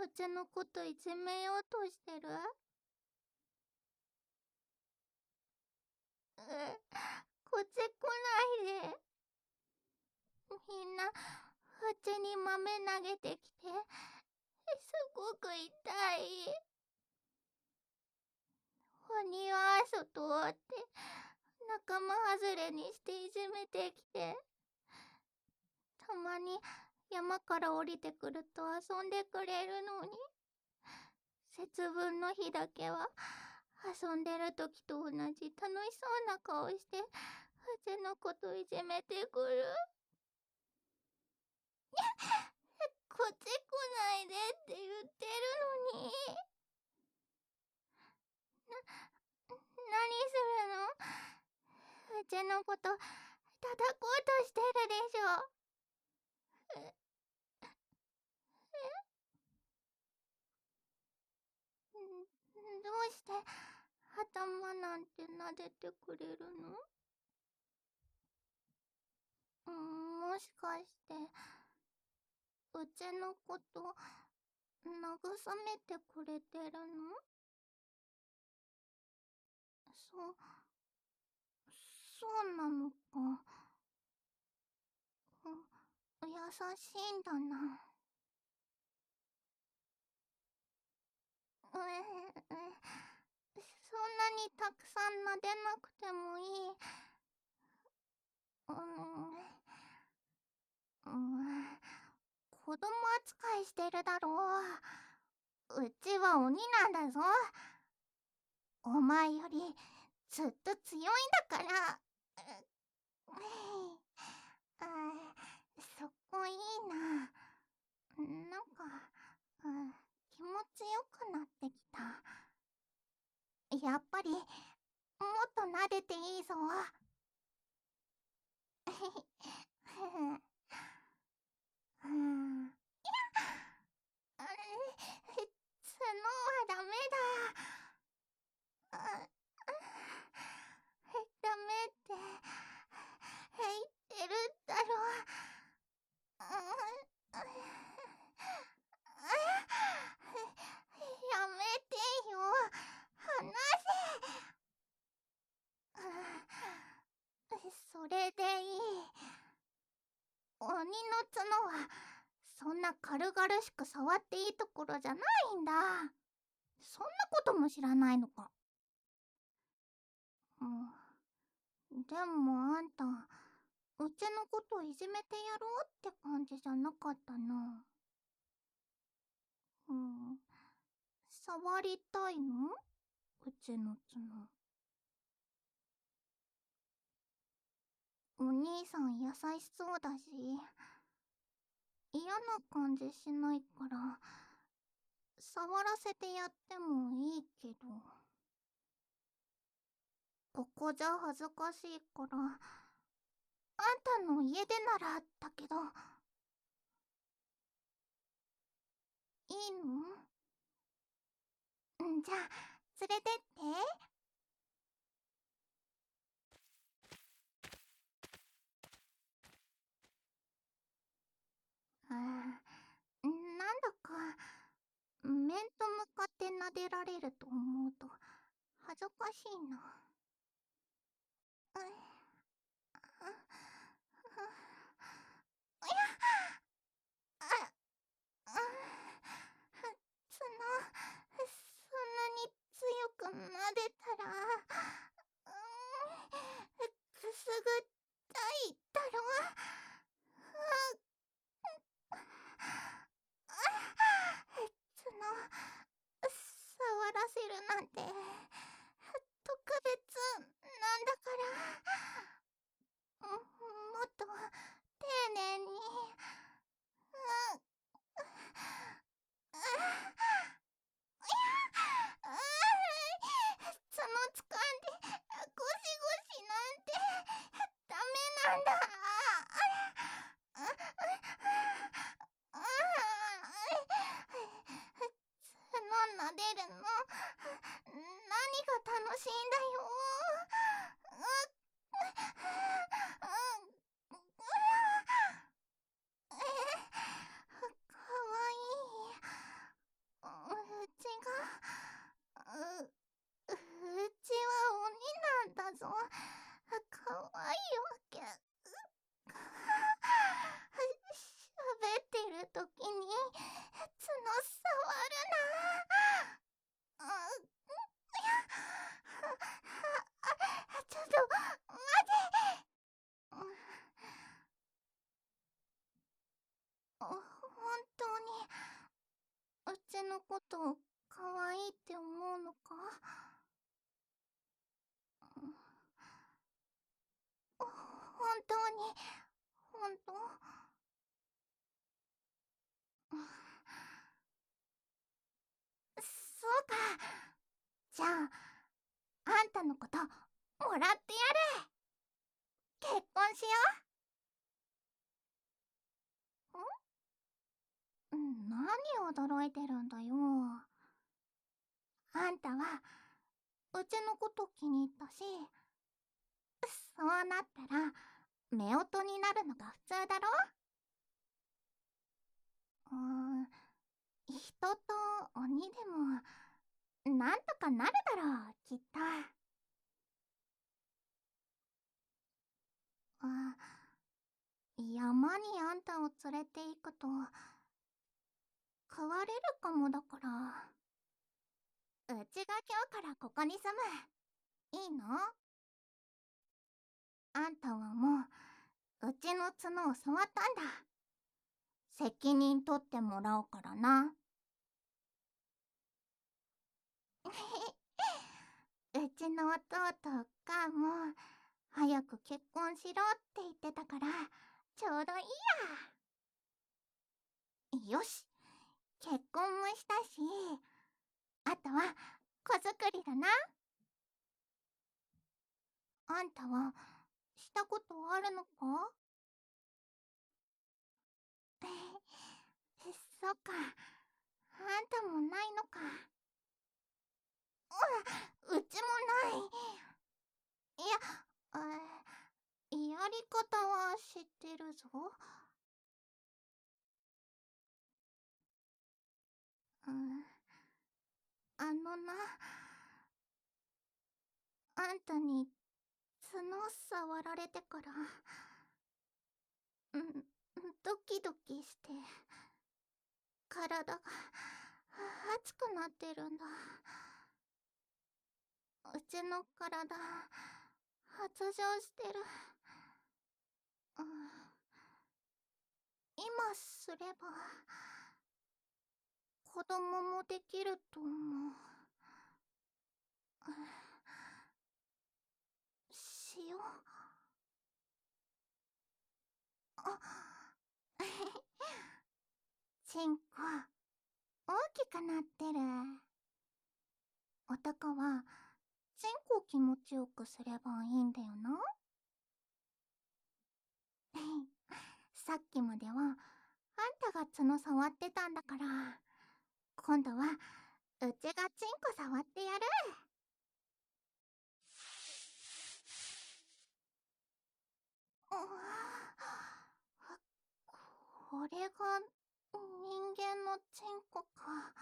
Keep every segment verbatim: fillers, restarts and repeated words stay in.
うちのこといじめようとしてる？うこっち来ないで。みんな、うちに豆投げてきて、すごく痛い。鬼は外って、仲間外れにしていじめてきて、たまに山から降りてくると遊んでくれるのに、節分の日だけは遊んでる時と同じ楽しそうな顔してうちのこといじめてくる。こっち来ないでって言ってるのに。な、何するの？うちのこと叩こうとしてるでしょ。え、どうして頭なんて撫でてくれるの？もしかしてうちのこと慰めてくれてるの？そ、そうなのか。う、優しいんだな。うえ、え、そんなにたくさん撫でなくてもいい。うん、うん、子供扱いしてるだろう。うちは鬼なんだぞ。お前よりずっと強いんだから。うあそこいいな。なんか、うん、気持ちよくなってきた。やっぱりもっと撫でていいぞ。うん、あれ、角はダメだ。あ、ダメって言ってるだろ。やめてよ。離せ。それでいい。鬼の角はそんな軽々しく触っていいところじゃないんだ。そんなことも知らないのか。うん、でもあんた、うちのこといじめてやろうって感じじゃなかったな。うん、触りたいの？うちの角。お兄さん優しそうだし、嫌な感じしないから触らせてやってもいいけど、ここじゃ恥ずかしいからあんたの家でならだけど。いいの？んじゃあ連れてって。あー、なんだか面と向かって撫でられると思うと恥ずかしいな。うっ、あ、あ、やっ、あ、あ、角、そんなに強く撫でたら、うーん、くすぐったいだろ。角、触らせるなんて特別なんだから、もっと丁寧に。うん、角掴んでゴシゴシなんてダメなんだ。角撫でるの何が楽しいんだよ。かわいい。 と可愛いって思うのか？本当に、本当？そうか。じゃあ、あんたのこともらってやる。結婚しよう。ん？何驚いてるんだよ。あんたはうちのこと気に入ったし、そうなったら夫婦になるのが普通だろ？うーん、人と鬼でもなんとかなるだろう、きっと。あ、山にあんたを連れて行くと食われるかもだから、うちが今日からここに住む。いいの？あんたはもううちの角を触ったんだ。責任取ってもらおうからな。うちの弟おっかんも早く結婚しろって言ってたから、ちょうどいいや。よし、結婚もしたし、あとは子作りだな。あんたはしたことあるのか？そっか、あんたもないのか。う、うちもない。いや、あ、やり方は知ってるぞ。うん、あのな、あんたに角触られてから、うん、ドキドキして、体が熱くなってるんだ。うちの体、発情してる。うん、今すれば、子供もできると思う。しよう。あ、チンコ、大きくなってる。男は、チンコを気持ちよくすればいいんだよな。さっきまでは、あんたが角触ってたんだから、今度は、うちがチンコ触ってやる。これが人間のチンコか。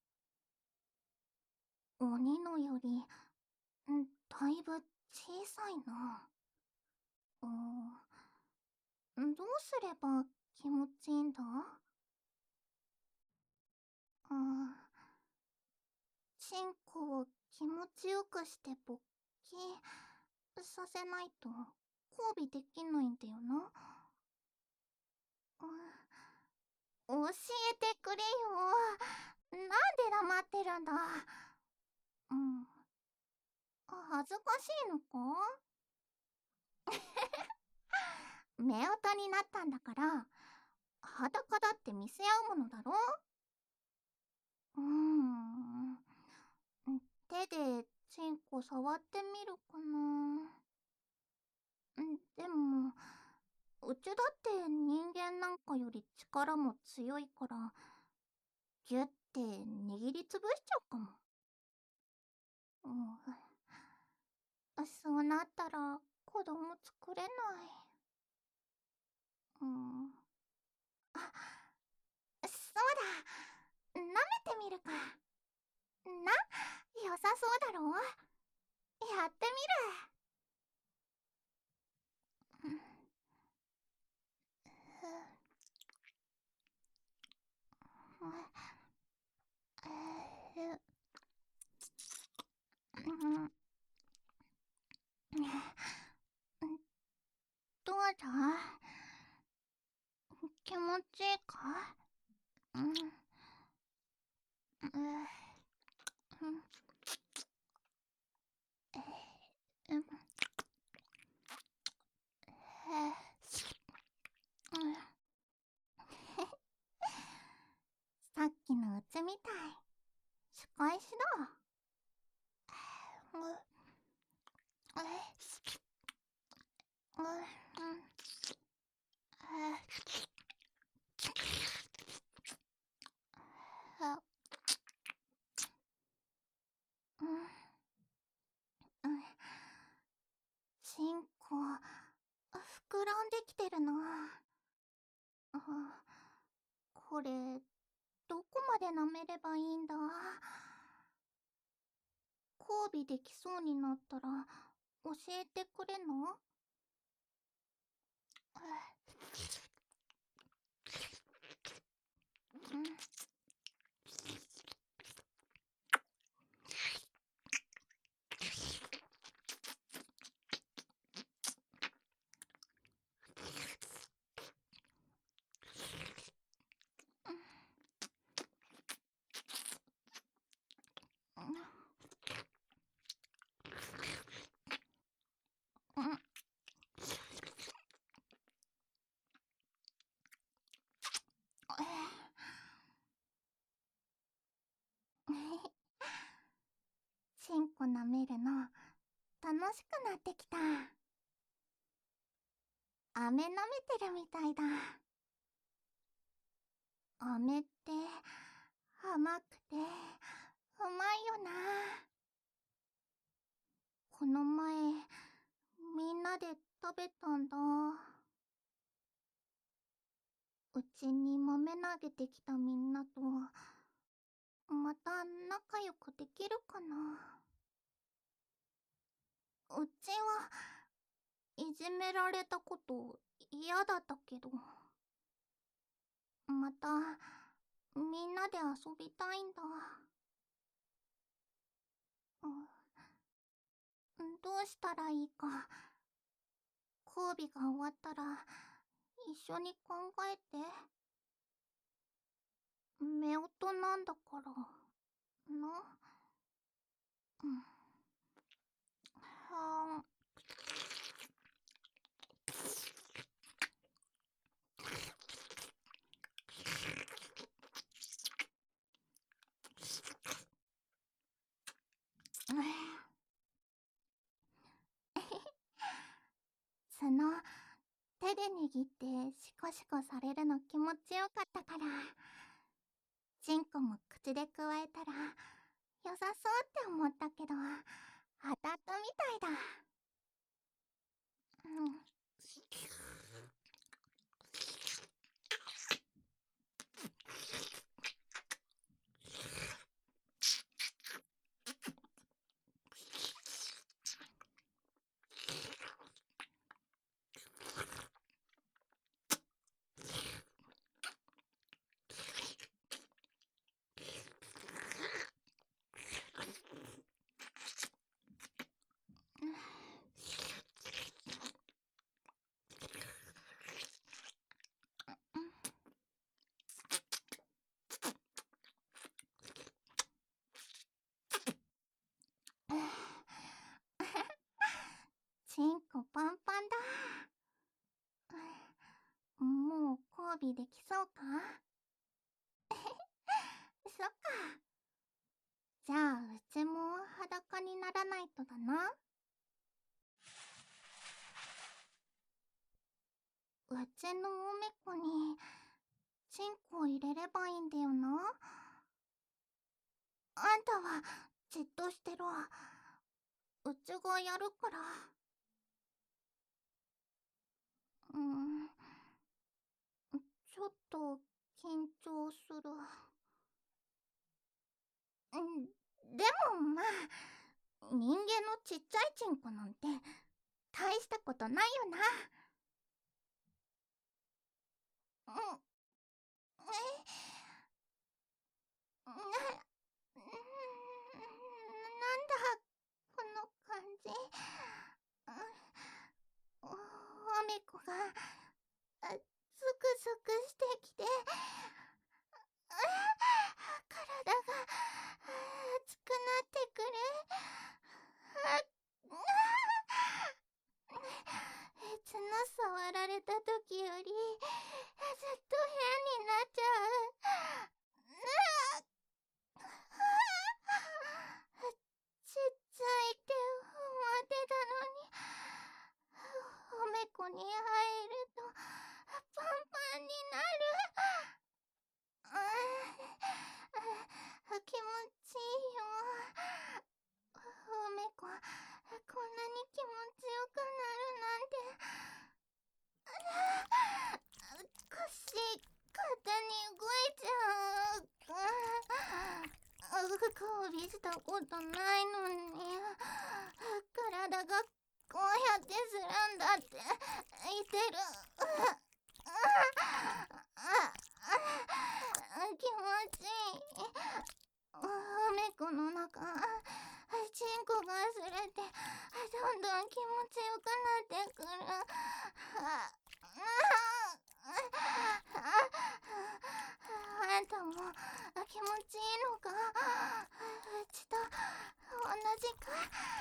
鬼のより、んだいぶ小さいな。うん、どうすれば気持ちいいんだ？うん、チンコを気持ちよくして勃起させないと交尾できないんだよな。うん、教えてくれよ。なんで黙ってるんだ。うん、恥ずかしいのか？夫婦になったんだから、裸だって見せ合うものだろ？うーん、手でチンコ触ってみるかな。でも、うちだって人間なんかより力も強いから、ギュッて握りつぶしちゃうかも。うん、そうなったら子供作れない。うん。あ、そうだ。舐めてみるか。な、良さそうだろ？やってみる。どうだ？気持ちいいか？うん。 だ。う、え、う、うん、あ、うん、うん、チンコ、膨らんできてるな。あ、これ、どこまで舐めればいいんだ。交尾できそうになったら、教えてくれの？うん、うん、うん。チンコ舐めるの楽しくなってきた。飴舐めてるみたいだ。飴って甘くてうまいよな。この前みんなで食べたんだ。うちに豆投げてきたみんなとまた仲良くできるかな。うちはいじめられたこと嫌だったけど、またみんなで遊びたいんだ。うん、どうしたらいいか、交尾が終わったら一緒に考えて。夫婦なんだからな。うん、はん。その手で握ってシコシコされるの気持ちよかったから、チンコも口でくわえたら良さそうって思ったけど、当たったみたいだ。うん。チンコパンパンだ。もう交尾できそうか？そっか。じゃあうちも裸にならないとだな。うちのおめこにチンコ入れればいいんだよな。あんたはじっとしてろ。うちがやるから。うん、ちょっと緊張する。うん、でもまあ、人間のちっちゃいチンコなんて大したことないよな。うん、え、な、なんだこの感じ。お、おめこがあゾクゾクしてきて、あ、体が熱くなってくる。あ、角触られた時よりずっと変になっちゃう。 たことないのに、体がこうやってするんだって言ってる。気持ちいい。梅子の中、チンコがすれてどんどん気持ちよくなってくる。あんたも気持ちいいのか？うちと同じか？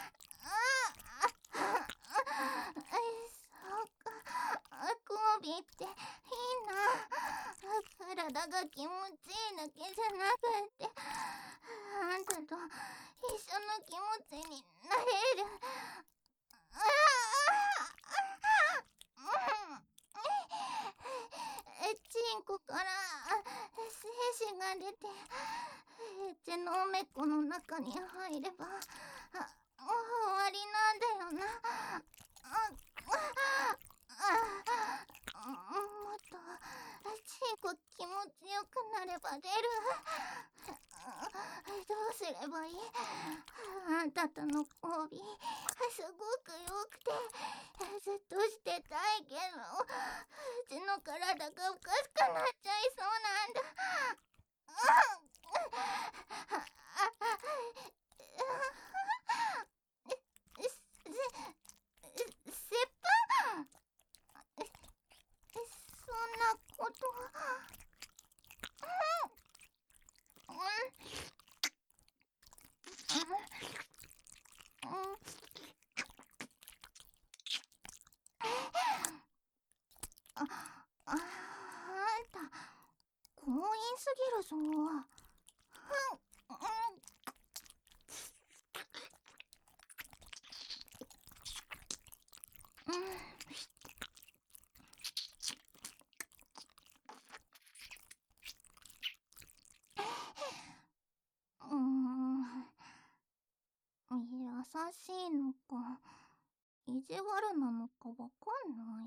そうか、交尾っていいな。体が気持ちいいだけじゃなくってあんたと一緒の気持ちになれる。チンコから精子が出てうちのおめっこの中に入れば終わりなんだよな。もっとチンコ気持ちよくなれば出る。どうすればいい？あんたとの交尾すごくよくてずっとしてたいけどうちの体がおかしくなっちゃいそうなんだ。せっぱそんなこと。あ、あんた強引すぎるぞ。うん、優しいのか意地悪なのかわかんない。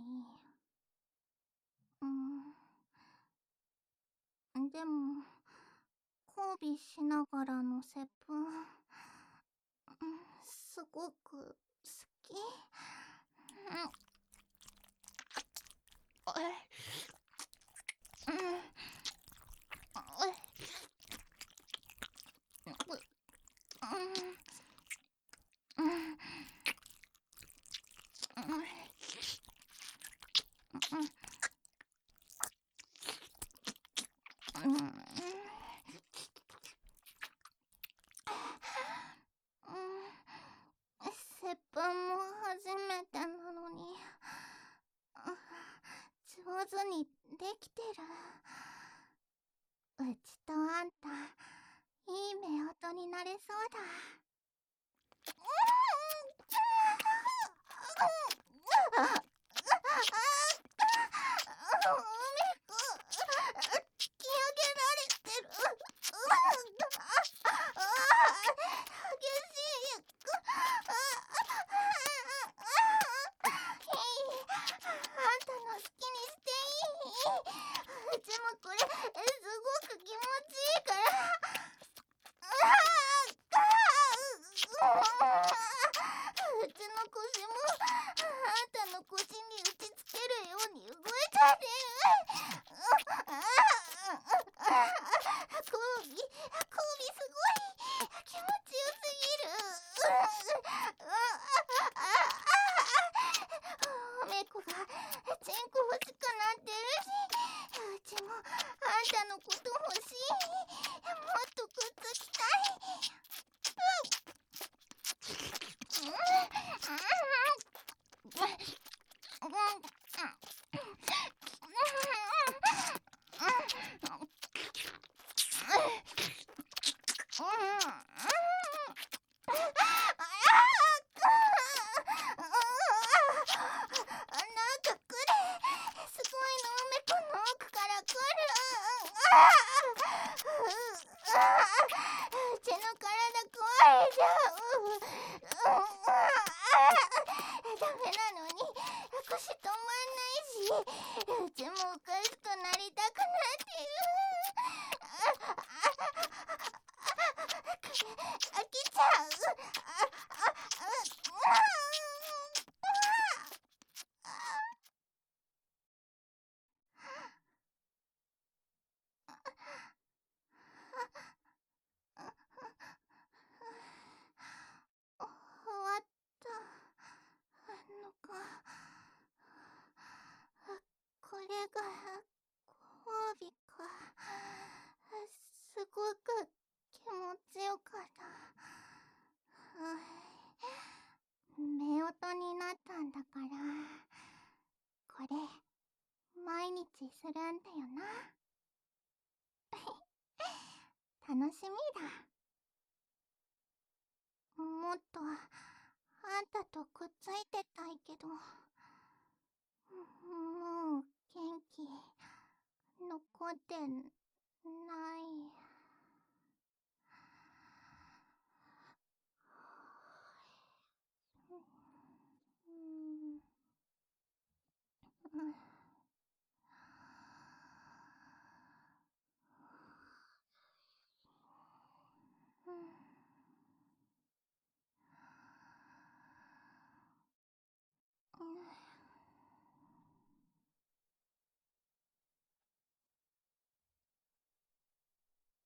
うん、でも交尾しながらの接吻、うん、すごく好き。うん、うん、うん、うん、うん、うん、接吻も初めてなのに上手にできてる。うちとあんたいい目音になれそうだ。 終わったのか。これがご褒美か。すごく気持ちよかった。目音になったんだから、これ毎日するんだよな。楽しみだ。もっとあんたとくっついてたいけど、もう元気残ってない。